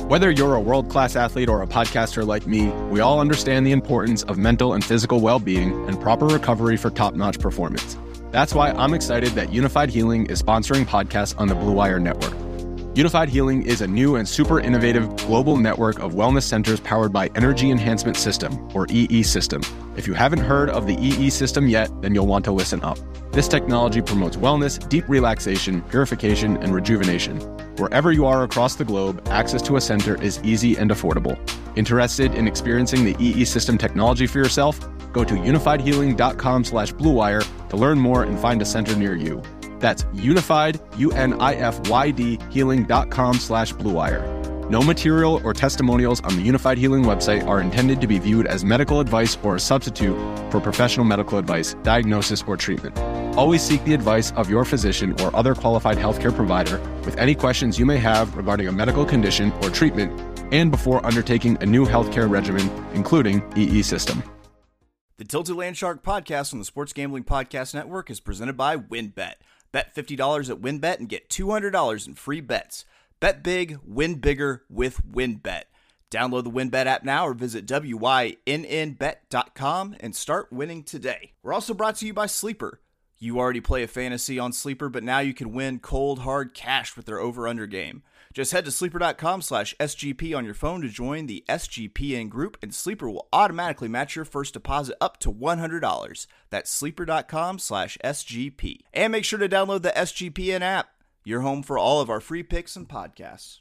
Whether you're a world-class athlete or a podcaster like me, we all understand the importance of mental and physical well-being and proper recovery for top-notch performance. That's why I'm excited that Unified Healing is sponsoring podcasts on the Blue Wire Network. Unified Healing is a new and super innovative global network of wellness centers powered by Energy Enhancement System, or EE System. If you haven't heard of the EE System yet, then you'll want to listen up. This technology promotes wellness, deep relaxation, purification, and rejuvenation. Wherever you are across the globe, access to a center is easy and affordable. Interested in experiencing the EE System technology for yourself? Go to unifiedhealing.com/bluewire to learn more and find a center near you. That's unified, UNIFYD, healing.com/bluewire. No material or testimonials on the Unified Healing website are intended to be viewed as medical advice or a substitute for professional medical advice, diagnosis, or treatment. Always seek the advice of your physician or other qualified healthcare provider with any questions you may have regarding a medical condition or treatment and before undertaking a new healthcare regimen, including EE System. The Tilted Landshark podcast on the Sports Gambling Podcast Network is presented by WynnBET. Bet $50 at WynnBET and get $200 in free bets. Bet big, win bigger with WynnBET. Download the WynnBET app now or visit wynnbet.com and start winning today. We're also brought to you by Sleeper. You already play a fantasy on Sleeper, but now you can win cold, hard cash with their over-under game. Just head to sleeper.com/SGP on your phone to join the SGPN group, and Sleeper will automatically match your first deposit up to $100. That's sleeper.com/SGP. And make sure to download the SGPN app. You're home for all of our free picks and podcasts.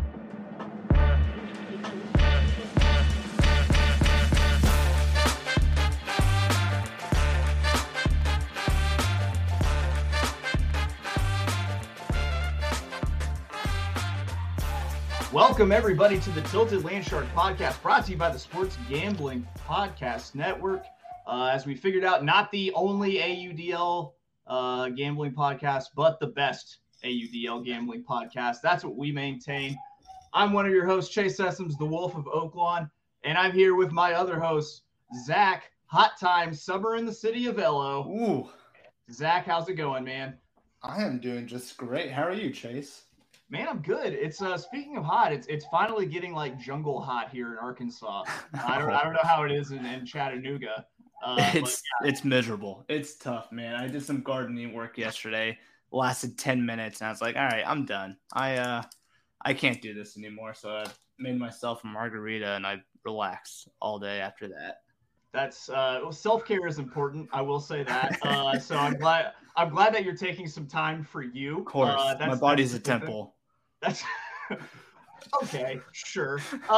Welcome, everybody, to the Tilted Landshark podcast, brought to you by the Sports Gambling Podcast Network. As we figured out, not the only AUDL gambling podcast, but the best AUDL gambling podcast. That's what we maintain. I'm one of your hosts, Chase Sessoms, the Wolf of Oaklawn, and I'm here with my other host, Zach, Hot Time, Summer in the City of Elo. Ooh. Zach, how's it going, man? I am doing just great. How are you, Chase? Man, I'm good. It's speaking of hot, it's finally getting like jungle hot here in Arkansas. I don't know how it is in Chattanooga. It's miserable. It's tough, man. I did some gardening work yesterday. Lasted 10 minutes, and I was like, all right, I'm done. I can't do this anymore. So I made myself a margarita, and I relaxed all day after that. That's self-care is important. I will say that. So I'm glad that you're taking some time for you. Of course, my body's a temple. That's okay, sure.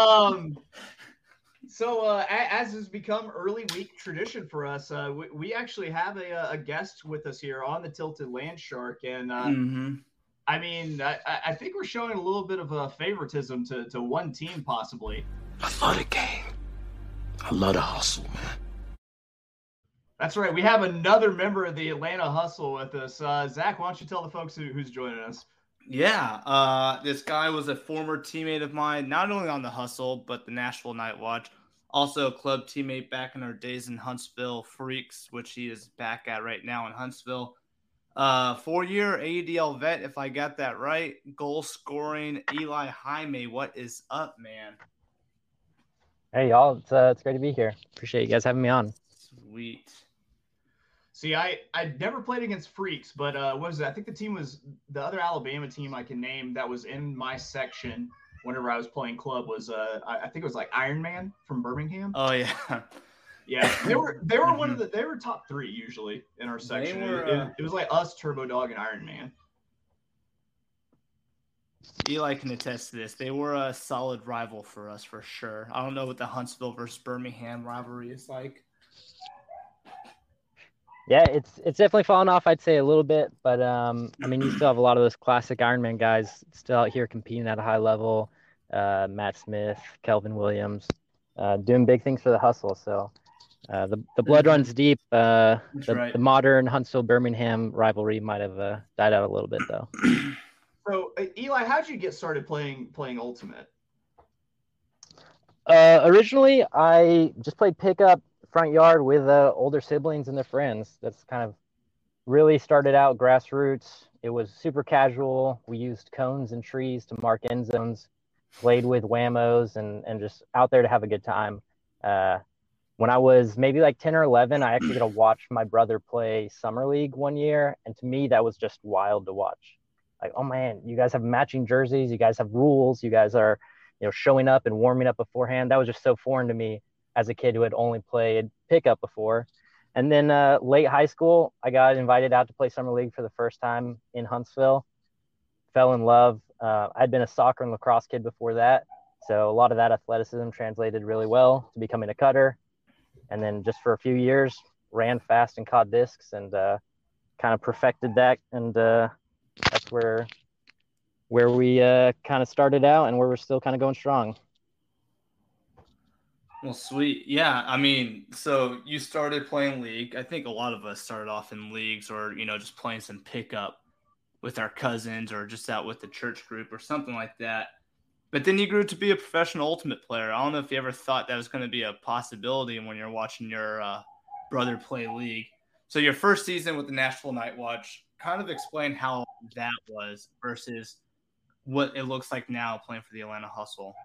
So as has become early week tradition for us, we actually have a guest with us here on the Tilted Landshark, and I mean, I think we're showing a little bit of a favoritism to one team, possibly. I love the game. I love the hustle, man. That's right. We have another member of the Atlanta Hustle with us. Zach, why don't you tell the folks who's joining us? Yeah, this guy was a former teammate of mine, not only on the Hustle, but the Nashville Night Watch. Also a club teammate back in our days in Huntsville Freaks, which he is back at right now in Huntsville. 4-year AUDL vet, if I got that right. Goal scoring, Eli Jaime. What is up, man? Hey, y'all. It's great to be here. Appreciate you guys having me on. Sweet. See, I never played against Freaks, but what was it? I think the team was the other Alabama team I can name that was in my section whenever I was playing club was I think it was like Iron Man from Birmingham. Oh yeah. Yeah. They were one of they were top 3 usually in our section. It was like us, Turbo Dog, and Iron Man. Eli can attest to this. They were a solid rival for us for sure. I don't know what the Huntsville versus Birmingham rivalry is like. Yeah, it's definitely fallen off, I'd say, a little bit. But, I mean, you still have a lot of those classic Ironman guys still out here competing at a high level. Matt Smith, Kelvin Williams, doing big things for the Hustle. So the blood runs deep. The modern Huntsville-Birmingham rivalry might have died out a little bit, though. So, Eli, how did you get started playing Ultimate? Originally, I just played pickup front yard with older siblings and their friends. That's kind of really started out grassroots. It was super casual. We used cones and trees to mark end zones. played with whammos, and just out there to have a good time. When I was maybe like 10 or 11, I actually got to watch my brother play Summer League one year. And to me, that was just wild to watch. Like, oh man, you guys have matching jerseys. You guys have rules. You guys are, showing up and warming up beforehand. That was just so foreign to me as a kid who had only played pickup before. And then late high school, I got invited out to play Summer League for the first time in Huntsville. Fell in love. I'd been a soccer and lacrosse kid before that. So a lot of that athleticism translated really well to becoming a cutter. And then just for a few years, ran fast and caught discs, and kind of perfected that. And that's where we kind of started out, and where we're still kind of going strong. Well, sweet. Yeah. I mean, so you started playing league. I think a lot of us started off in leagues, or, just playing some pickup with our cousins, or just out with the church group or something like that. But then you grew to be a professional ultimate player. I don't know if you ever thought that was going to be a possibility when you're watching your brother play league. So your first season with the Nashville Night Watch, kind of explain how that was versus what it looks like now playing for the Atlanta Hustle.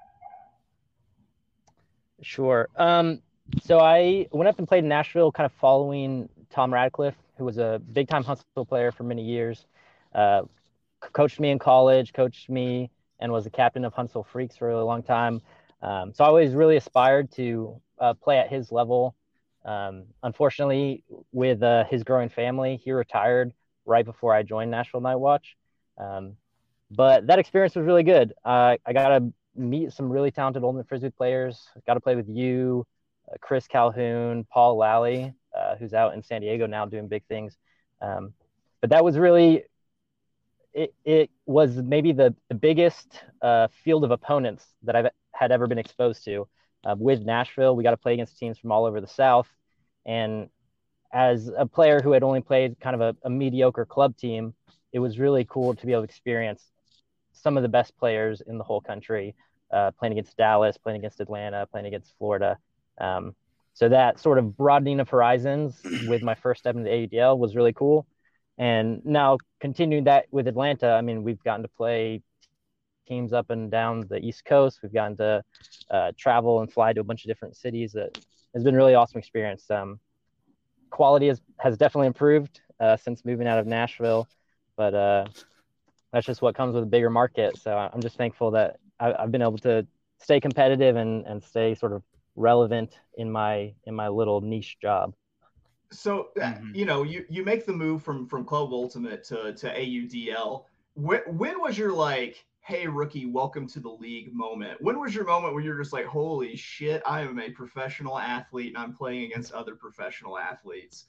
Sure. So I went up and played in Nashville, kind of following Tom Radcliffe, who was a big-time Huntsville player for many years. Coached me in college, coached me, and was the captain of Huntsville Freaks for a really long time. So I always really aspired to play at his level. Unfortunately, with his growing family, he retired right before I joined Nashville Night Watch. But that experience was really good. I got to meet some really talented Ultimate Frisbee players. Got to play with you, Chris Calhoun, Paul Lally, who's out in San Diego now doing big things. But that was really it was maybe the biggest field of opponents that I've had ever been exposed to. With Nashville, we got to play against teams from all over the South. And as a player who had only played kind of a mediocre club team, it was really cool to be able to experience some of the best players in the whole country, playing against Dallas, playing against Atlanta, playing against Florida. So that sort of broadening of horizons with my first step into the AUDL was really cool. And now continuing that with Atlanta, I mean, we've gotten to play teams up and down the East Coast. We've gotten to travel and fly to a bunch of different cities. That has been a really awesome experience. Quality has definitely improved since moving out of Nashville, but that's just what comes with a bigger market. So I'm just thankful that I've been able to stay competitive and stay sort of relevant in my little niche job. So, you make the move from Club Ultimate to AUDL. When was your like, hey, rookie, welcome to the league moment? When was your moment where you're just like, holy shit, I am a professional athlete and I'm playing against other professional athletes?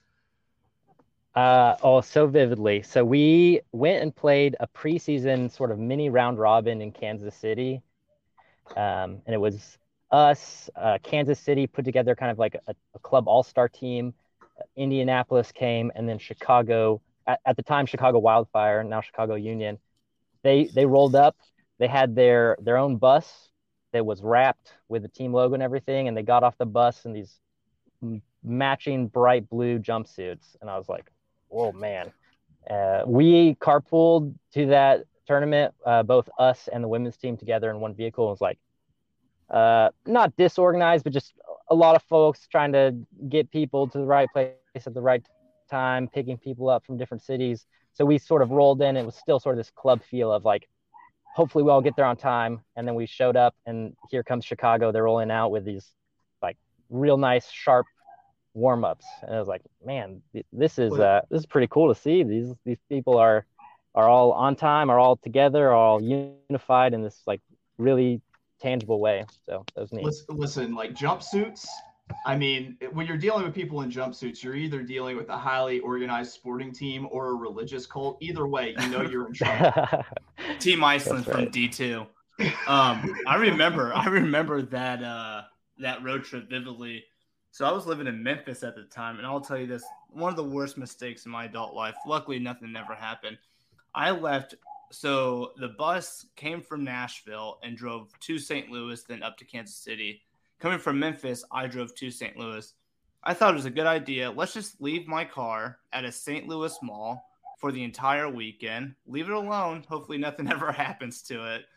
So vividly. So we went and played a preseason sort of mini round robin in Kansas City. And it was us, Kansas City put together kind of like a club all-star team. Indianapolis came, and then Chicago, at the time, Chicago Wildfire, now Chicago Union. They rolled up. They had their own bus that was wrapped with the team logo and everything, and they got off the bus in these matching bright blue jumpsuits. And I was like, oh, man. We carpooled to that tournament, both us and the women's team together in one vehicle. It was like, not disorganized, but just a lot of folks trying to get people to the right place at the right time, picking people up from different cities. So we sort of rolled in. It was still sort of this club feel of like, hopefully we all get there on time. And then we showed up, and here comes Chicago. They're rolling out with these like real nice, sharp warm-ups. And I was like, man, this is pretty cool to see. These people are all on time, are all together, are all unified in this like really tangible way. So that was neat. Listen, like jumpsuits, I mean, when you're dealing with people in jumpsuits, you're either dealing with a highly organized sporting team or a religious cult. Either way, you're in trouble. Team Iceland from D2. I remember that road trip vividly. So I was living in Memphis at the time, and I'll tell you this, one of the worst mistakes in my adult life. Luckily, nothing ever happened. I left. So the bus came from Nashville and drove to St. Louis, then up to Kansas City. Coming from Memphis, I drove to St. Louis. I thought it was a good idea. Let's just leave my car at a St. Louis mall for the entire weekend. Leave it alone. Hopefully nothing ever happens to it.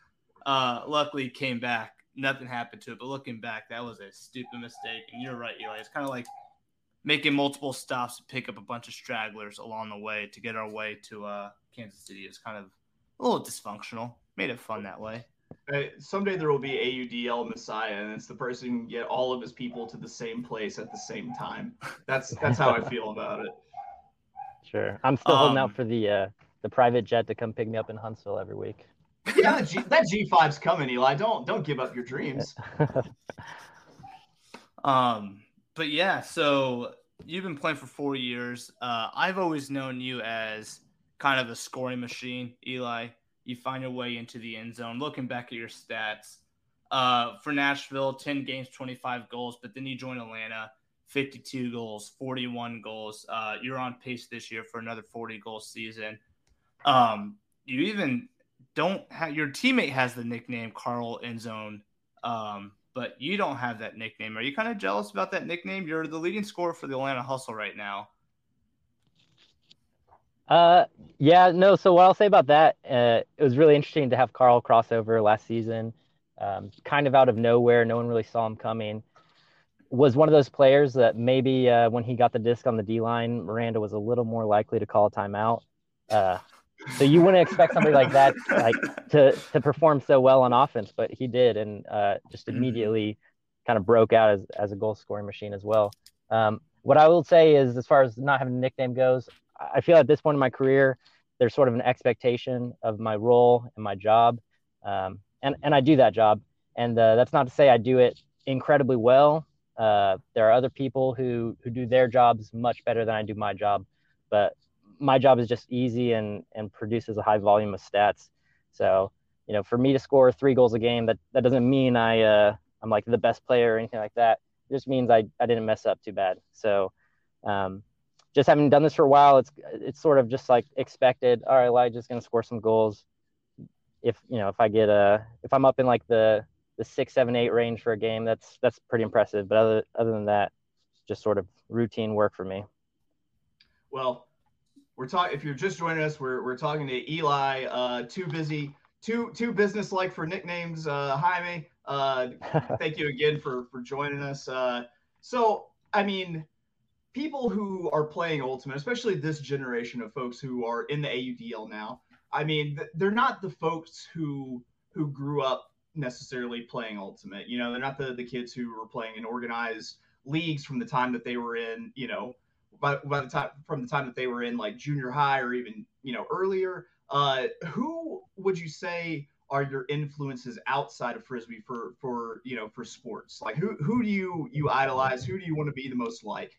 Luckily came back. Nothing happened to it, but looking back, that was a stupid mistake. And you're right, Eli. It's kind of like making multiple stops to pick up a bunch of stragglers along the way to get our way to Kansas City. Is kind of a little dysfunctional. Made it fun that way. Someday there will be AUDL Messiah, and it's the person who can get all of his people to the same place at the same time. That's how I feel about it. Sure. I'm still holding out for the private jet to come pick me up in Huntsville every week. Yeah, that G5's coming, Eli. Don't give up your dreams. But yeah, so you've been playing for 4 years. I've always known you as kind of a scoring machine, Eli. You find your way into the end zone. Looking back at your stats, for Nashville, 10 games, 25 goals, but then you join Atlanta, 52 goals, 41 goals. You're on pace this year for another 40-goal season. You even don't have – your teammate has the nickname Carl Endzone, but you don't have that nickname. Are you kind of jealous about that nickname? You're the leading scorer for the Atlanta Hustle right now. Yeah, no. So what I'll say about that, it was really interesting to have Carl crossover last season, kind of out of nowhere. No one really saw him coming. Was one of those players that maybe when he got the disc on the D-line, Miranda was a little more likely to call a timeout. So you wouldn't expect somebody like that to perform so well on offense, but he did, and just immediately kind of broke out as a goal scoring machine as well. What I will say is, as far as not having a nickname goes, I feel at this point in my career, there's sort of an expectation of my role and my job. And I do that job. And that's not to say I do it incredibly well. There are other people who do their jobs much better than I do my job. But my job is just easy and produces a high volume of stats. So, for me to score 3 goals a game, that doesn't mean I'm like the best player or anything like that. It just means I didn't mess up too bad. So, just having done this for a while, it's sort of just like expected. All right, Elijah's going to score some goals. If I'm up in like the 6, 7, 8 range for a game, that's pretty impressive. But other than that, just sort of routine work for me. Well, we're talking. If you're just joining us, we're talking to Eli. Too business-like for nicknames. Jaime, thank you again for joining us. So, I mean, people who are playing Ultimate, especially this generation of folks who are in the AUDL now, I mean, they're not the folks who grew up necessarily playing Ultimate. They're not the kids who were playing in organized leagues from the time that they were in, by the time that they were in like junior high or even, earlier. Who would you say are your influences outside of Frisbee for sports? Like who do you idolize? Who do you want to be the most like?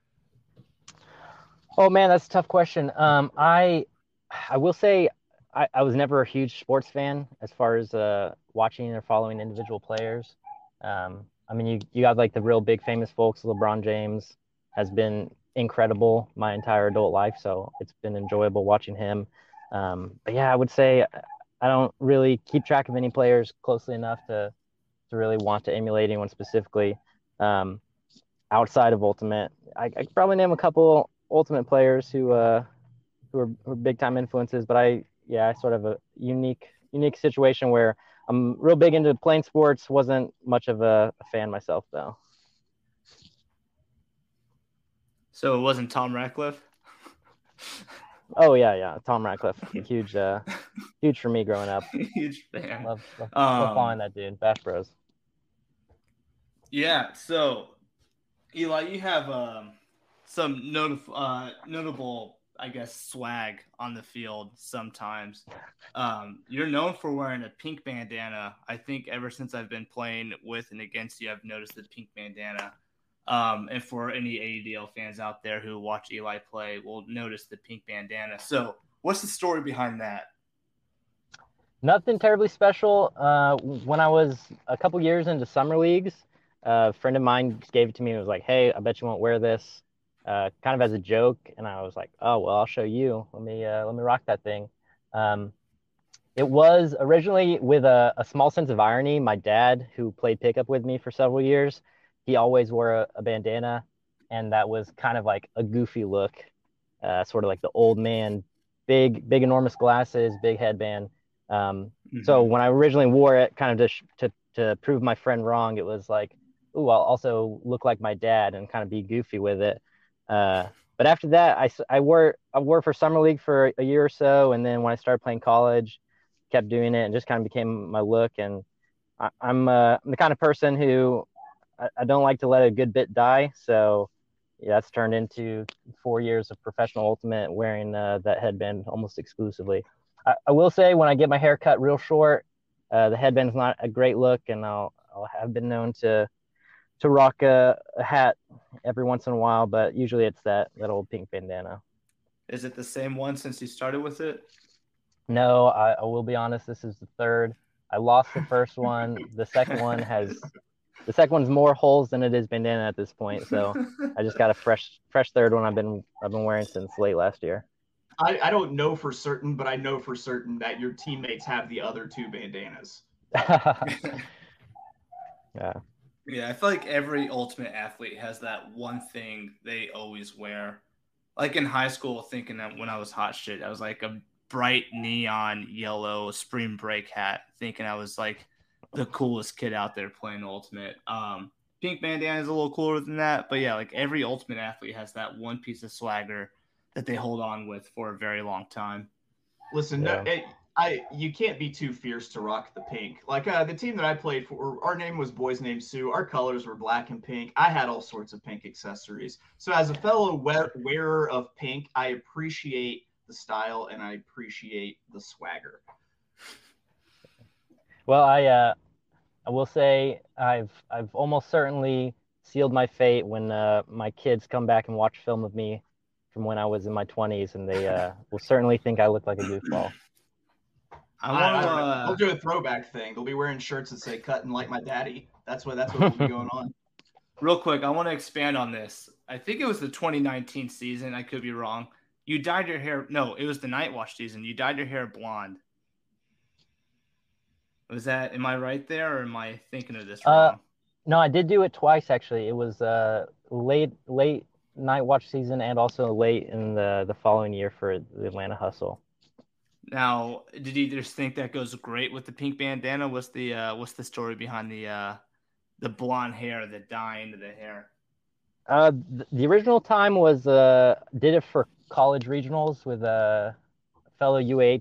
Oh man, that's a tough question. I will say I was never a huge sports fan as far as watching or following individual players. I mean, you got like the real big famous folks. LeBron James has been incredible my entire adult life, so it's been enjoyable watching him. But yeah, I would say I don't really keep track of any players closely enough to really want to emulate anyone specifically. Outside of Ultimate, I could probably name a couple Ultimate players who are big time influences, but I sort of a unique situation where I'm real big into playing sports. Wasn't much of a fan myself though. So it wasn't Tom Ratcliffe? Oh yeah, Tom Ratcliffe, huge for me growing up. Huge fan. Love following that dude. Bash Bros. Yeah. So Eli, you have some notable, I guess, swag on the field sometimes. You're known for wearing a pink bandana. I think ever since I've been playing with and against you, I've noticed the pink bandana. And for any AUDL fans out there who watch Eli play, will notice the pink bandana. So what's the story behind that? Nothing terribly special. When I was a couple years into summer leagues, a friend of mine gave it to me and was like, hey, I bet you won't wear this, kind of as a joke. And I was like, oh, well, I'll show you. Let me rock that thing. It was originally with a small sense of irony. My dad, who played pickup with me for several years, he always wore a bandana, and that was kind of like a goofy look, sort of like the old man, big, enormous glasses, big headband. So when I originally wore it, kind of to prove my friend wrong, it was like, ooh, I'll also look like my dad and kind of be goofy with it. But after that, I wore for summer league for a year or so, and then when I started playing college, kept doing it and just kind of became my look. And I'm the kind of person who I don't like to let a good bit die. So yeah, that's turned into 4 years of professional ultimate wearing that headband almost exclusively. I will say when I get my hair cut real short, the headband's not a great look, and I'll have been known to rock a hat every once in a while, but usually it's that old pink bandana. Is it the same one since you started with it? No, I will be honest, this is the third. I lost the first one. The second one's more holes than it is bandana at this point, so I just got a fresh third one I've been wearing since late last year. I don't know for certain, but I know for certain that your teammates have the other two bandanas. Yeah. Yeah, I feel like every ultimate athlete has that one thing they always wear. Like in high school, thinking that when I was hot shit, I was like a bright neon yellow spring break hat, thinking I was like the coolest kid out there playing ultimate. Pink bandana is a little cooler than that, but yeah, like every ultimate athlete has that one piece of swagger that they hold on with for a very long time. Listen, Yeah. you can't be too fierce to rock the pink. Like the team that I played for, our name was Boys Named Sue. Our colors were black and pink. I had all sorts of pink accessories. So as a fellow wearer of pink, I appreciate the style and I appreciate the swagger. Well, I will say I've almost certainly sealed my fate when my kids come back and watch film of me from when I was in my 20s, and they will certainly think I look like a goofball. They'll do a throwback thing. They'll be wearing shirts that say "Cutting like my daddy." That's what will be going on. Real quick, I want to expand on this. I think it was the 2019 season. I could be wrong. You dyed your hair. No, it was the Night Watch season. You dyed your hair blonde. Was that? Am I right there, or am I thinking of this wrong? No, I did do it twice actually. It was late Night Watch season and also late in the following year for the Atlanta Hustle. Now, did you just think that goes great with the pink bandana? What's the story behind the blonde hair, the dye into the hair? The original time was did it for college regionals with a fellow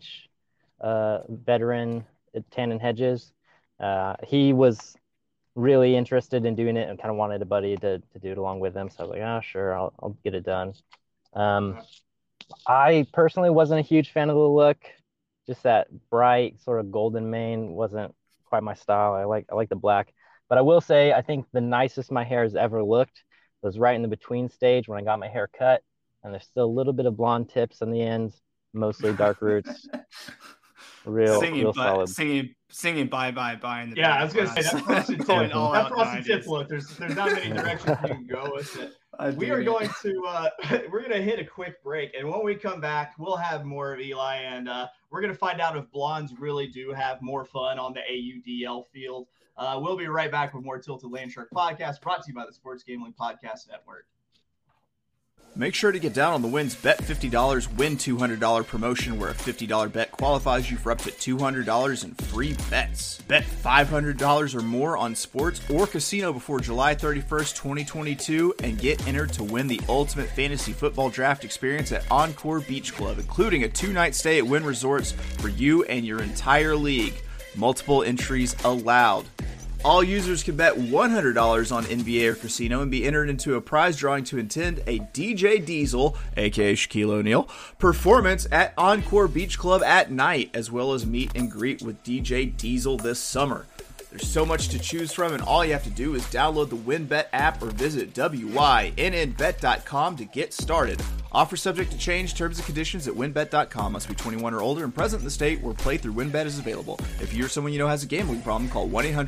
veteran Tannen Hedges. He was really interested in doing it and kind of wanted a buddy to do it along with him. So I was like, oh, sure, I'll get it done. I personally wasn't a huge fan of the look. Just that bright sort of golden mane wasn't quite my style. I like the black. But I will say, I think the nicest my hair has ever looked was right in the between stage when I got my hair cut, and there's still a little bit of blonde tips on the ends, mostly dark roots. Real solid. Singing bye bye bye. In the I was gonna say that frosted tip. all That out frosted 90s. tip look. There's not many directions you can go with it. We're going to hit a quick break, and when we come back, we'll have more of Eli, and we're going to find out if blondes really do have more fun on the AUDL field. We'll be right back with more Tilted Landshark podcast, brought to you by the Sports Gambling Podcast Network. Make sure to get down on the Wynn's Bet $50, win $200 promotion where a $50 bet qualifies you for up to $200 in free bets. Bet $500 or more on sports or casino before July 31st, 2022 and get entered to win the ultimate fantasy football draft experience at Encore Beach Club, including a 2-night stay at Wynn Resorts for you and your entire league. Multiple entries allowed. All users can bet $100 on NBA or casino and be entered into a prize drawing to attend a DJ Diesel, aka Shaquille O'Neal, performance at Encore Beach Club at night, as well as meet and greet with DJ Diesel this summer. There's so much to choose from, and all you have to do is download the WynnBET app or visit wynnbet.com to get started. Offer subject to change, terms and conditions at wynnbet.com. Must be 21 or older and present in the state where playthrough WynnBET is available. If you or someone you know has a gambling problem, call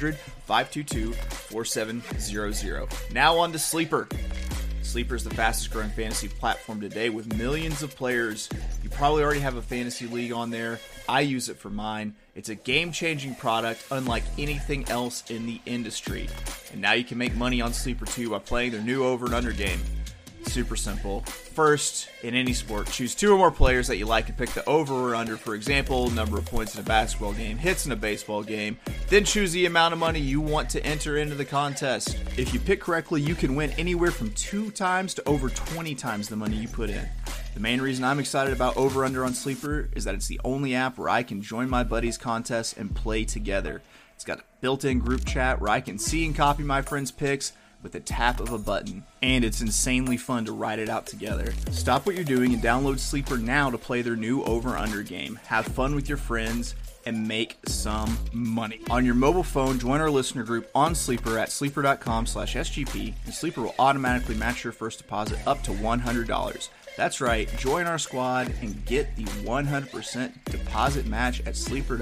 1-800-522-4700. Now on to Sleeper. Sleeper is the fastest growing fantasy platform today with millions of players. You probably already have a fantasy league on there. I use it for mine. It's a game-changing product unlike anything else in the industry. And now you can make money on Sleeper too by playing their new over and under game. Super simple. First, in any sport, choose 2 or more players that you like and pick the over or under. For example, number of points in a basketball game, hits in a baseball game. Then choose the amount of money you want to enter into the contest. If you pick correctly, you can win anywhere from 2 times to over 20 times the money you put in. The main reason I'm excited about Over Under on Sleeper is that it's the only app where I can join my buddies' contests and play together. It's got a built-in group chat where I can see and copy my friends' picks with a tap of a button, and it's insanely fun to write it out together. Stop what you're doing and download Sleeper now to play their new Over-Under game. Have fun with your friends and make some money. On your mobile phone, join our listener group on Sleeper at sleeper.com/SGP, and Sleeper will automatically match your first deposit up to $100. That's right, join our squad and get the 100% deposit match at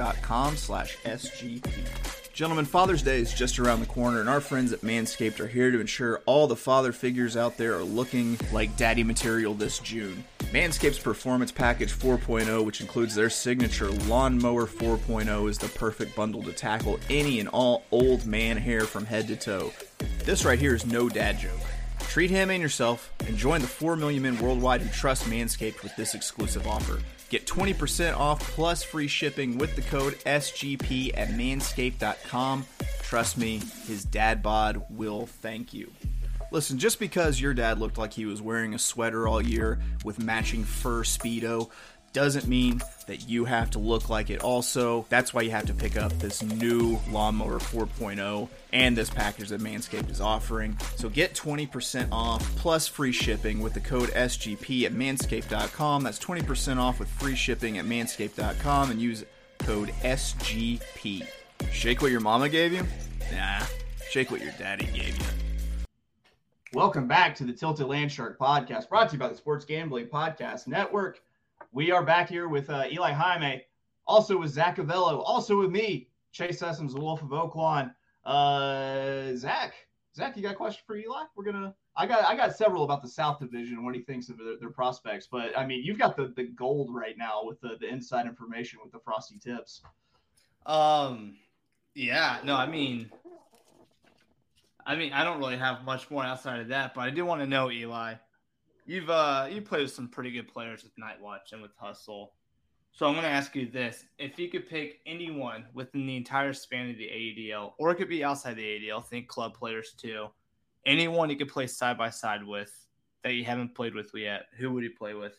sleeper.com/SGP. Gentlemen, Father's Day is just around the corner, and our friends at Manscaped are here to ensure all the father figures out there are looking like daddy material this June. Manscaped's Performance Package 4.0, which includes their signature Lawnmower 4.0, is the perfect bundle to tackle any and all old man hair from head to toe. This right here is no dad joke. Treat him and yourself, and join the 4 million men worldwide who trust Manscaped with this exclusive offer. Get 20% off plus free shipping with the code SGP at manscaped.com. Trust me, his dad bod will thank you. Listen, just because your dad looked like he was wearing a sweater all year with matching fur Speedo doesn't mean that you have to look like it also. That's why you have to pick up this new Lawnmower 4.0 and this package that Manscaped is offering. So get 20% off plus free shipping with the code SGP at manscaped.com. That's 20% off with free shipping at manscaped.com, and use code SGP. Shake what your mama gave you? Nah, shake what your daddy gave you. Welcome back to the Tilted Landshark podcast, brought to you by the Sports Gambling Podcast Network. We are back here with Eli Jaime, also with Zach Avello, also with me, Chase Sessoms, the Wolf of Oaklawn. Zach, you got a question for Eli? I got several about the South Division and what he thinks of their prospects, but I mean, you've got the gold right now with the inside information with the Frosty tips. Yeah, no, I mean, I don't really have much more outside of that, but I do want to know, Eli. You played with some pretty good players with Night Watch and with Hustle. So I'm going to ask you this. If you could pick anyone within the entire span of the AEDL, or it could be outside the AEDL, think club players too, anyone you could play side by side with that you haven't played with yet, who would you play with?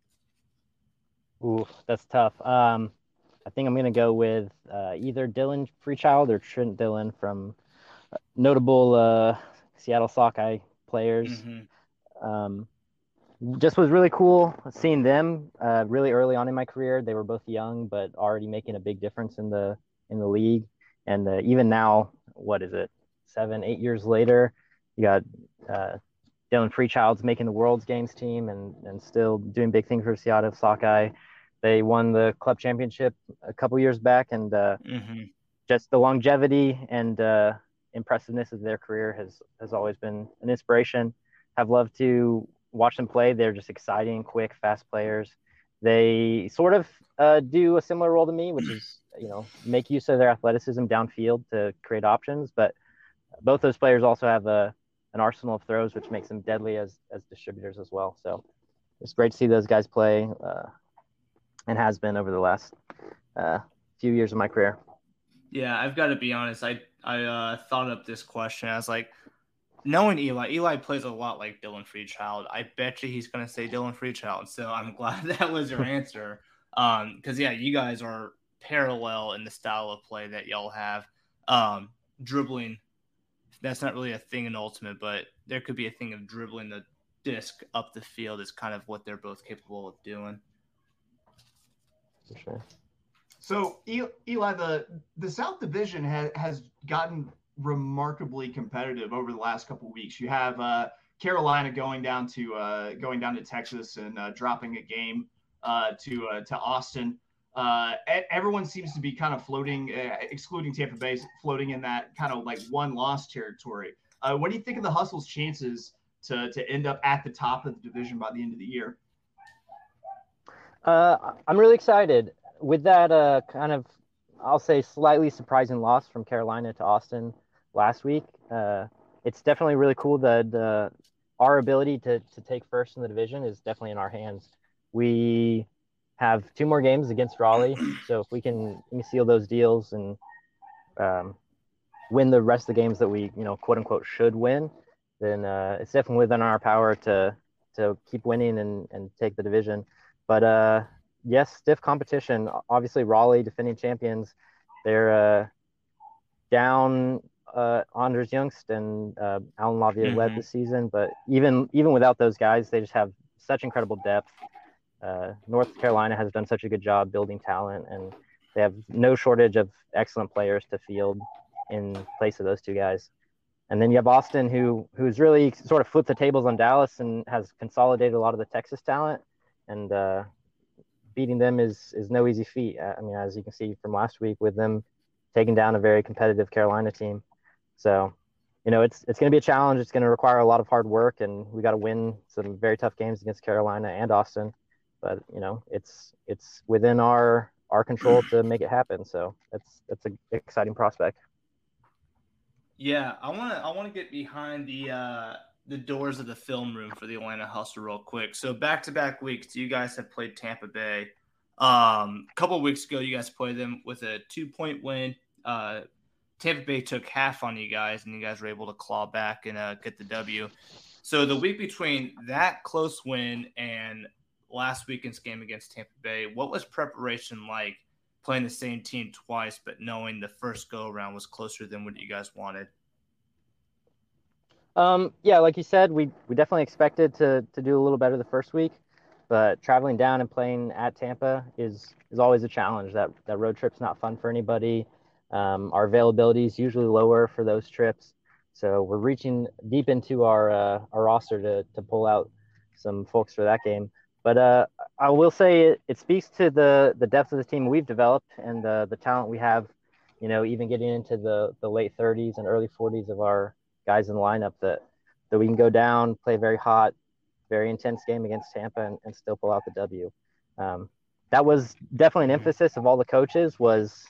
Ooh, that's tough. I think I'm going to go with either Dylan Freechild or Trent Dillon from notable Seattle Sockeye players. Mm-hmm. Just was really cool seeing them really early on in my career. They were both young, but already making a big difference in the league. And even now, what is it, 7-8 years later, you got Dylan Freechild's making the World's Games team and still doing big things for Seattle Sockeye. They won the club championship a couple years back, and just the longevity and impressiveness of their career has always been an inspiration. I've loved to watch them play. They're just exciting, quick, fast players. They sort of do a similar role to me, which is, make use of their athleticism downfield to create options. But both those players also have an arsenal of throws, which makes them deadly as distributors as well. So it's great to see those guys play, and has been over the last few years of my career. Yeah, I've got to be honest. I thought up this question. I was like, knowing Eli plays a lot like Dylan Freechild. I bet you he's going to say Dylan Freechild. So I'm glad that was your answer. Because, yeah, you guys are parallel in the style of play that y'all have. Dribbling, that's not really a thing in Ultimate, but there could be a thing of dribbling the disc up the field is kind of what they're both capable of doing. For sure. So, Eli, the South Division has gotten remarkably competitive over the last couple of weeks. You have Carolina going down to Texas and dropping a game to Austin. Everyone seems to be kind of floating, excluding Tampa Bay, floating in that kind of like one-loss territory. What do you think of the Hustle's chances to end up at the top of the division by the end of the year? I'm really excited with that kind of, I'll say, slightly surprising loss from Carolina to Austin last week. It's definitely really cool that our ability to take first in the division is definitely in our hands. We have 2 more games against Raleigh, so if we can seal those deals and win the rest of the games that we, quote unquote, should win, then it's definitely within our power to keep winning and take the division. But yes, stiff competition. Obviously, Raleigh, defending champions, they're down Anders Youngst and Alan Lavia led this season, but even without those guys, they just have such incredible depth. North Carolina has done such a good job building talent, and they have no shortage of excellent players to field in place of those 2 guys. And then you have Austin, who's really sort of flipped the tables on Dallas and has consolidated a lot of the Texas talent, and beating them is no easy feat. I mean, as you can see from last week with them taking down a very competitive Carolina team. So, it's going to be a challenge. It's going to require a lot of hard work, and we got to win some very tough games against Carolina and Austin. But, it's within our control to make it happen. So that's an exciting prospect. Yeah, I want to get behind the doors of the film room for the Atlanta Hustle real quick. So back-to-back weeks, you guys have played Tampa Bay. A couple of weeks ago, you guys played them with a 2-point win. Tampa Bay took half on you guys, and you guys were able to claw back and get the W. So the week between that close win and last weekend's game against Tampa Bay, what was preparation like playing the same team twice, but knowing the first go-around was closer than what you guys wanted? Yeah, like you said, we definitely expected to do a little better the first week, but traveling down and playing at Tampa is always a challenge. That road trip's not fun for anybody. Our availability is usually lower for those trips, so we're reaching deep into our roster to pull out some folks for that game. But I will say it speaks to the depth of the team we've developed and the talent we have, even getting into the late 30s and early 40s of our guys in the lineup that we can go down, play a very hot, very intense game against Tampa and still pull out the W. That was definitely an emphasis of all the coaches was,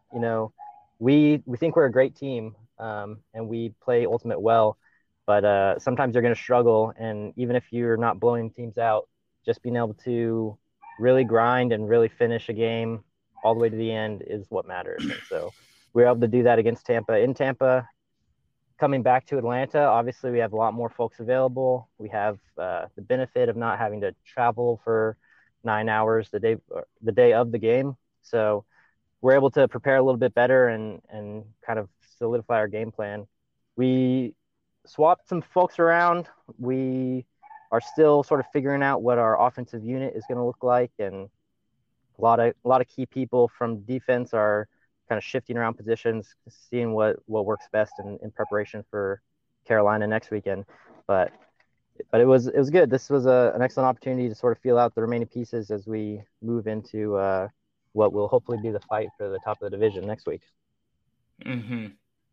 we think we're a great team and we play ultimate well, but sometimes you're going to struggle. And even if you're not blowing teams out, just being able to really grind and really finish a game all the way to the end is what matters. And so we were able to do that against Tampa. In Tampa, coming back to Atlanta, obviously we have a lot more folks available. We have the benefit of not having to travel for 9 hours the day of the game. So we're able to prepare a little bit better and kind of solidify our game plan. We swapped some folks around. We are still sort of figuring out what our offensive unit is going to look like, and a lot of key people from defense are kind of shifting around positions, seeing what works best in preparation for Carolina next weekend. But it was good. This was an excellent opportunity to sort of feel out the remaining pieces as we move into what will hopefully be the fight for the top of the division next week. Mm-hmm.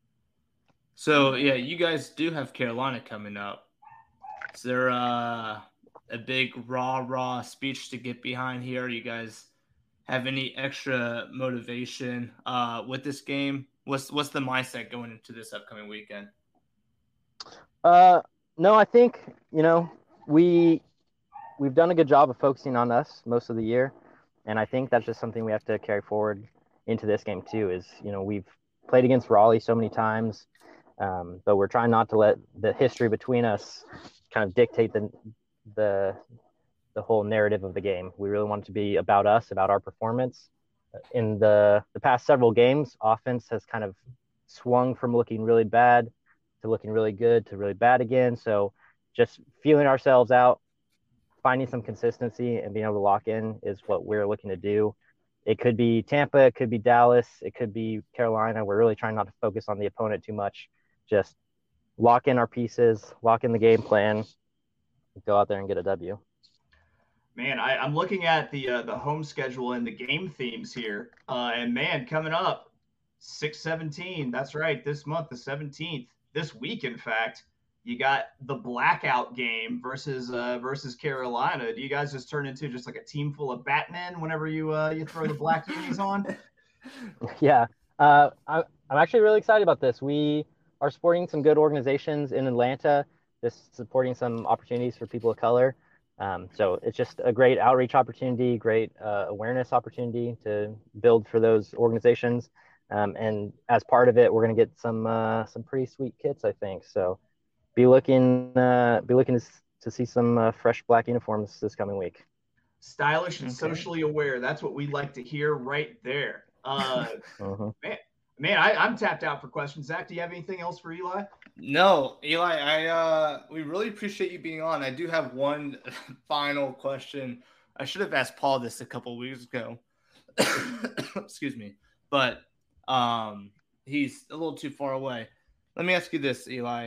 So yeah, you guys do have Carolina coming up. Is there a big rah speech to get behind here? You guys have any extra motivation with this game? What's the mindset going into this upcoming weekend? No, I think we've done a good job of focusing on us most of the year, and I think that's just something we have to carry forward into this game too. Is we've played against Raleigh so many times, but we're trying not to let the history between us kind of dictate the whole narrative of the game. We really want it to be about us, about our performance. In the past several games, offense has kind of swung from looking really bad to looking really good to really bad again. So just feeling ourselves out, finding some consistency and being able to lock in is what we're looking to do. It could be Tampa, it could be Dallas, it could be Carolina. We're really trying not to focus on the opponent too much. Just lock in our pieces, lock in the game plan, go out there and get a W. Man, I'm looking at the home schedule and the game themes here. And man, coming up 6/17. That's right. This month, the 17th, this week, in fact, you got the blackout game versus Carolina. Do you guys just turn into just like a team full of Batmen whenever you throw the black unis on? Yeah. I'm actually really excited about this. We are supporting some good organizations in Atlanta just supporting some opportunities for people of color. So it's just a great outreach opportunity, great awareness opportunity to build for those organizations. And as part of it, we're going to get some pretty sweet kits, I think. So be looking to see some fresh black uniforms this coming week. Stylish and socially aware. That's what we like to hear right there. Man, I'm tapped out for questions. Zach, do you have anything else for Eli? No, Eli, we really appreciate you being on. I do have one final question. I should have asked Paul this a couple weeks ago. Excuse me. But he's a little too far away. Let me ask you this, Eli.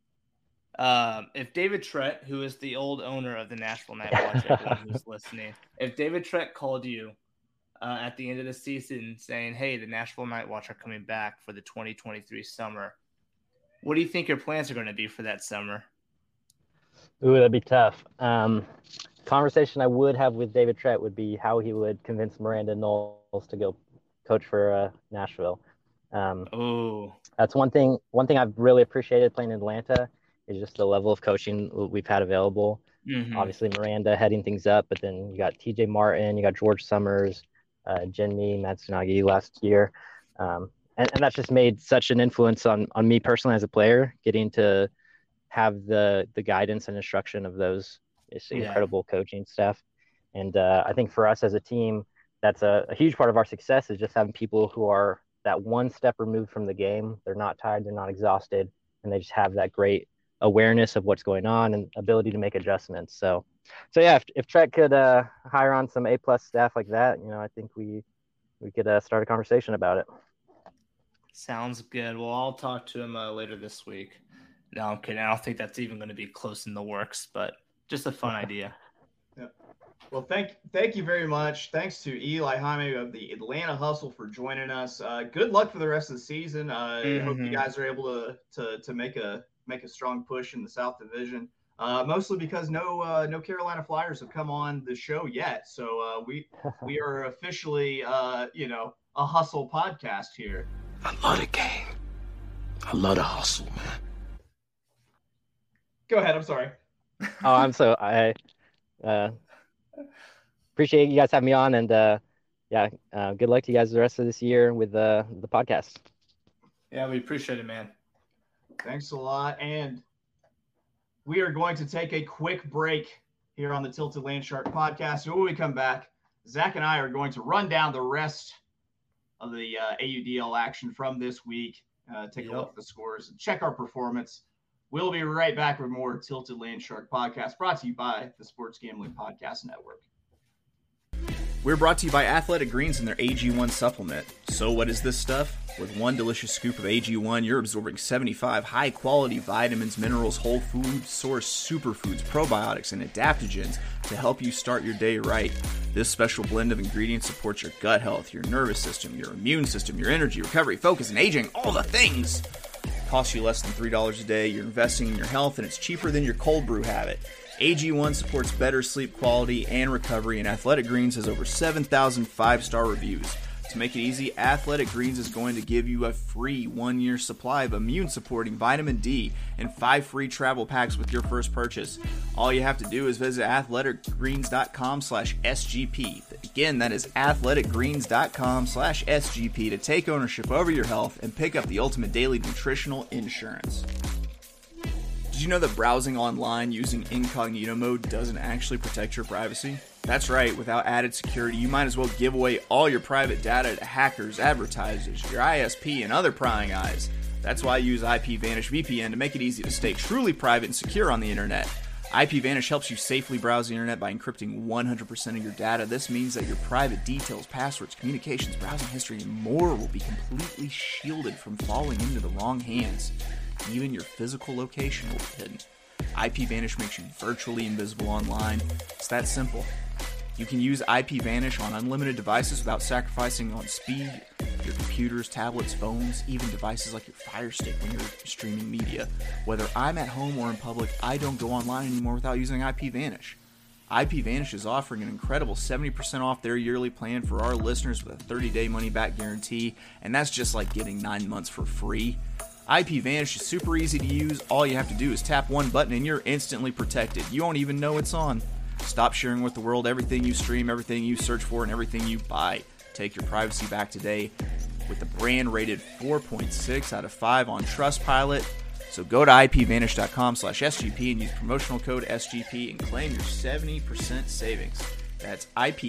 If David Trett, who is the old owner of the Nashville Night Watch, who's listening, if David Trett called you at the end of the season saying, hey, the Nashville Night Watch are coming back for the 2023 summer, what do you think your plans are going to be for that summer? Ooh, that'd be tough. Conversation I would have with David Trett would be how he would convince Miranda Knowles to go coach for Nashville. That's one thing I've really appreciated playing in Atlanta is just the level of coaching we've had available. Mm-hmm. Obviously, Miranda heading things up, but then you got TJ Martin, you got George Summers, Jenmi Matsunagi last year. And that's just made such an influence on me personally as a player, getting to have the guidance and instruction of those incredible coaching staff. And I think for us as a team, that's a huge part of our success is just having people who are that one step removed from the game. They're not tired, they're not exhausted, and they just have that great awareness of what's going on and ability to make adjustments. So yeah, if Trett could hire on some A+ staff like that, I think we could start a conversation about it. Sounds good. Well, I'll talk to him later this week. No, I'm kidding. I don't think that's even going to be close in the works, but just a fun idea. Yeah. Well, thank you very much. Thanks to Eli Jaime of the Atlanta Hustle for joining us. Good luck for the rest of the season. I hope you guys are able to make a strong push in the South Division. Mostly because no Carolina Flyers have come on the show yet. So we are officially a hustle podcast here. I love the game. I love the hustle, man. Go ahead. I'm sorry. I appreciate you guys having me on, and good luck to you guys the rest of this year with the podcast. Yeah, we appreciate it, man. Thanks a lot. And we are going to take a quick break here on the Tilted Landshark podcast. So when we come back, Zach and I are going to run down the rest of the AUDL action from this week, take a look at the scores, and check our performance. We'll be right back with more Tilted Landshark podcast brought to you by the Sports Gambling Podcast Network. We're brought to you by Athletic Greens and their AG1 supplement. So what is this stuff? With one delicious scoop of AG1, you're absorbing 75 high-quality vitamins, minerals, whole food source superfoods, probiotics, and adaptogens to help you start your day right. This special blend of ingredients supports your gut health, your nervous system, your immune system, your energy, recovery, focus, and aging, all the things. It costs you less than $3 a day. You're investing in your health, and it's cheaper than your cold brew habit. AG1 supports better sleep quality and recovery, and Athletic Greens has over 7,000 5-star reviews. To make it easy, Athletic Greens is going to give you a free 1-year supply of immune-supporting vitamin D and 5 free travel packs with your first purchase. All you have to do is visit athleticgreens.com/SGP. Again, that is athleticgreens.com/SGP to take ownership over your health and pick up the ultimate daily nutritional insurance. Did you know that browsing online using incognito mode doesn't actually protect your privacy? That's right, without added security, you might as well give away all your private data to hackers, advertisers, your ISP, and other prying eyes. That's why I use IPVanish VPN to make it easy to stay truly private and secure on the internet. IPVanish helps you safely browse the internet by encrypting 100% of your data. This means that your private details, passwords, communications, browsing history, and more will be completely shielded from falling into the wrong hands. Even your physical location will be hidden. IPVanish makes you virtually invisible online. It's that simple. You can use IPVanish on unlimited devices without sacrificing on speed, your computers, tablets, phones, even devices like your Fire Stick when you're streaming media. Whether I'm at home or in public, I don't go online anymore without using IPVanish. IPVanish is offering an incredible 70% off their yearly plan for our listeners with a 30-day money-back guarantee, and that's just like getting 9 months for free. IPVanish is super easy to use. All you have to do is tap one button and you're instantly protected. You won't even know it's on. Stop sharing with the world everything you stream, everything you search for, and everything you buy. Take your privacy back today with the brand rated 4.6 out of 5 on Trustpilot. So go to ipvanish.com/SGP and use promotional code SGP and claim your 70% savings. That's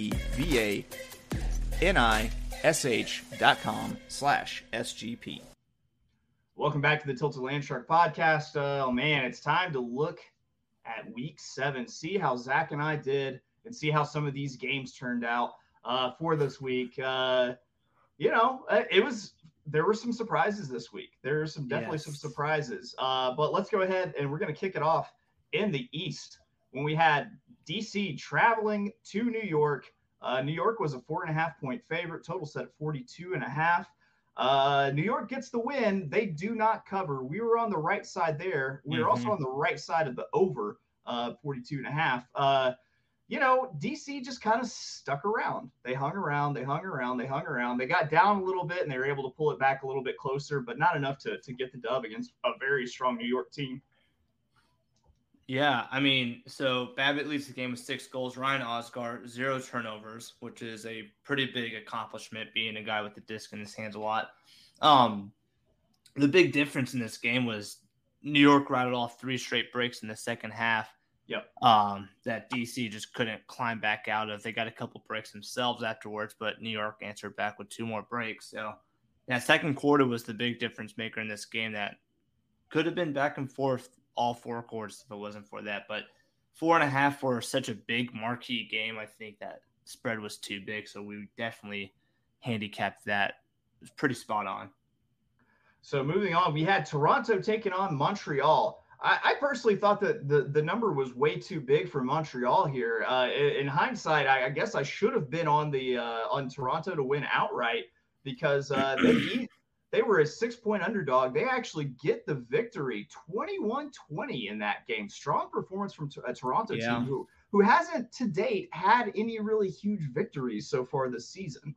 ipvanish.com/SGP. Welcome back to the Tilted Landshark podcast. Oh man, it's time to look at week 7, see how Zach and I did, and see how some of these games turned out for this week. There were some surprises this week. There are definitely some surprises. But let's go ahead and we're going to kick it off in the East when we had DC traveling to New York. New York was a 4.5-point favorite. Total set at 42.5. New York gets the win. They do not cover. We were on the right side there. We were also on the right side of the over 42.5. DC just kind of stuck around. They hung around. They got down a little bit, and they were able to pull it back a little bit closer, but not enough to get the dub against a very strong New York team. Yeah, so Babbitt leads the game with 6 goals. Ryan Osgar, 0 turnovers, which is a pretty big accomplishment, being a guy with the disc in his hands a lot. The big difference in this game was New York rattled off 3 straight breaks in the second half. Yep. That DC just couldn't climb back out of. They got a couple breaks themselves afterwards, but New York answered back with 2 more breaks. So that second quarter was the big difference maker in this game that could have been back and forth all 4 quarters if it wasn't for that. But 4.5 for such a big marquee game, I think that spread was too big. So we definitely handicapped that. It was pretty spot on. So moving on, we had Toronto taking on Montreal. I personally thought that the number was way too big for Montreal here. In hindsight, I guess I should have been on Toronto to win outright because they were a 6-point underdog. They actually get the victory, 21-20 in that game. Strong performance from a Toronto team who hasn't to date had any really huge victories so far this season.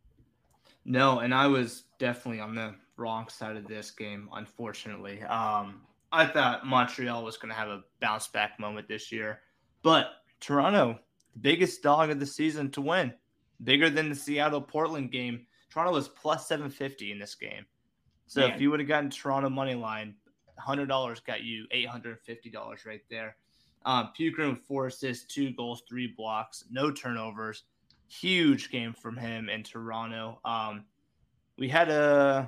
No, and I was definitely on the wrong side of this game, unfortunately. I thought Montreal was going to have a bounce back moment this year, but Toronto, the biggest dog of the season to win, bigger than the Seattle-Portland game. Toronto was plus 750 in this game. So if you would have gotten Toronto money line, $100 got you $850 right there. Pukrin with 4 assists, 2 goals, 3 blocks, no turnovers. Huge game from him in Toronto. We had a